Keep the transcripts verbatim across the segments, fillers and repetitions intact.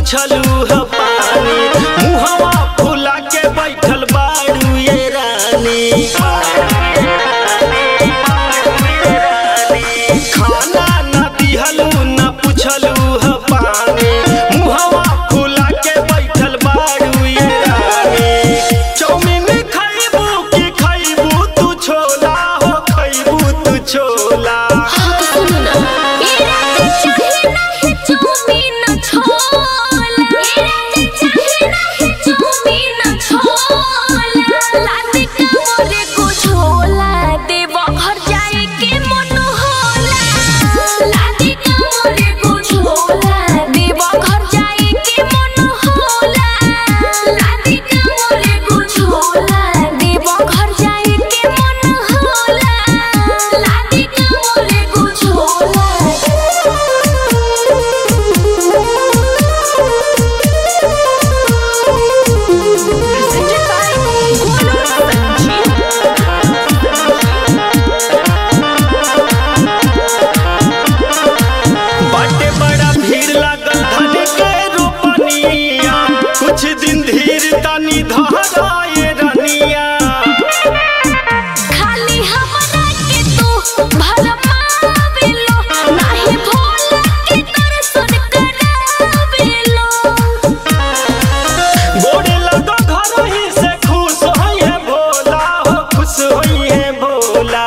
पुछलू ह पानी मुहवा फुला के बैठल बाड़ू ये रानी। खाना न दिहलू न पुछलू ह पानी मुहवा फुला के बैठल बाड़ू ये रानी। चौमिन खइबू कि खइबू तू छोला हो खइबू तू छोला। कुछ दिन धीर तनी धरा ये रनिया। खाली हमरा के तू भरमावेलो नाही भोला के दर्शन करावेलो। गोड़े लगो घर ही से खुश होइए भोला हो खुश होइए भोला।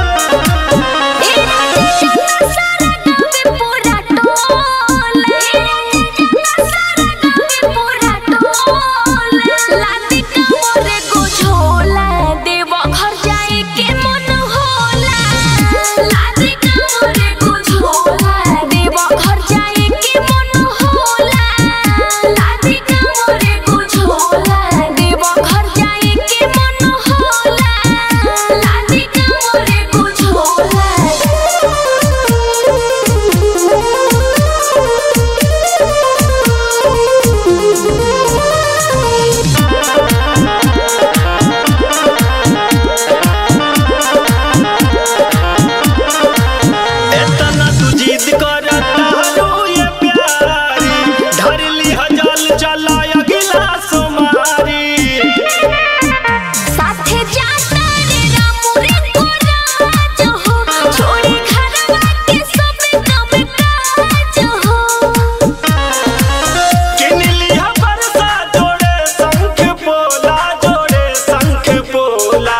ए राजा सारा गावे पूरा टोला ए राजा सारा गावे पूरा टोला। लादी कमरे को झोला देव घर जाए के मन होला। लादी कमरे को झोला देव घर जाए के मन होला। लादी कमरे को झोला देव घर जाए के मन होला। लादी कमरे को झोला। एतना तू जिद करता हो ये प्यारी धर ली हजल चला अगला सोमारी। साथे जाता रे रामू रे कोराज हो छोड़ी घरवा के सब काम काज हो। किन लिया बरसा जोड़े शंख पोला जोड़े शंख पोला।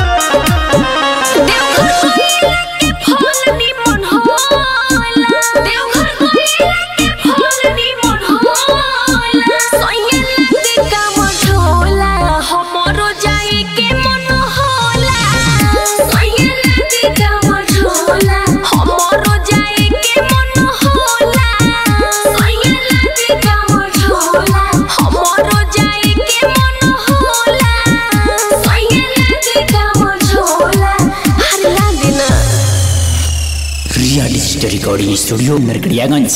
देवघर गइला के फल निमन होला। देवघर गइला के फल निमन होला। सैया लागे काम झोला हमरो जाए के मन होला। सैया लागे काम झोला हमरो जाए के मन होला। सैया लागे काम झोला हमरो जाए के मन होला। सैया लागे काम झोला हर लागे ना। Real story recording studio Narkatiaganj.